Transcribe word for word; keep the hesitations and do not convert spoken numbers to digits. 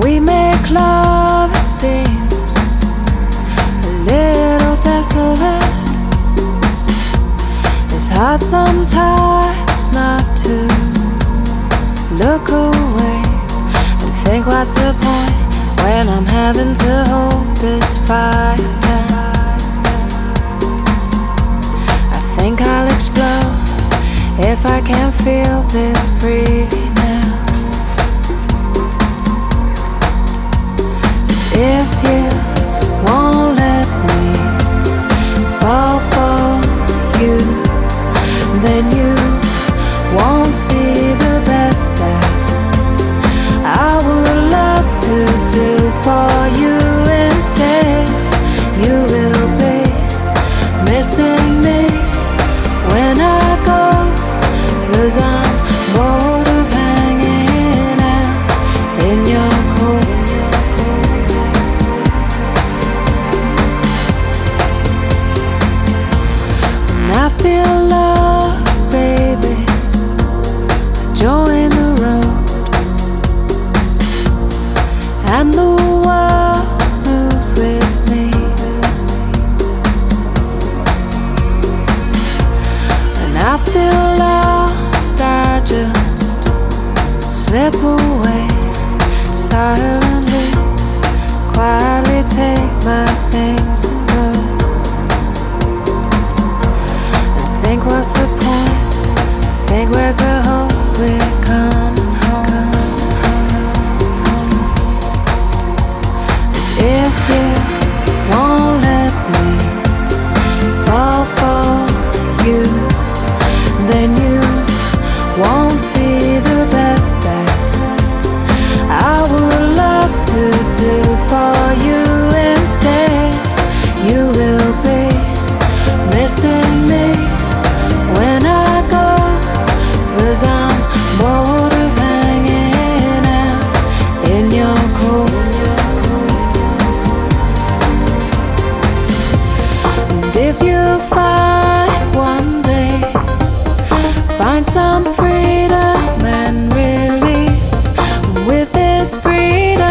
We make love, it seems a little desolate. It's hard sometimes not to look away and think, what's the point when I'm having to hold this fire down? I think I'll explode if I can't feel this freely now. If you won't let me fall for you, then you won't see the best that I would love to do for you. Instead, you will be missing me when I go, 'cause I'm bored of hanging out in your cold. I feel love, baby, join the road, and the world moves with me. When I feel lost, I just slip away silently, quietly take my things and go. Think, what's the point? Think, where's the hope? We're coming home. 'Cause if you won't let me fall for you, then you won't see the best that I would love to do for you. Instead, you will be missing me when I go, 'cause I'm bored of hanging out in your cold. And if you find one day, find some freedom and relief, with this freedom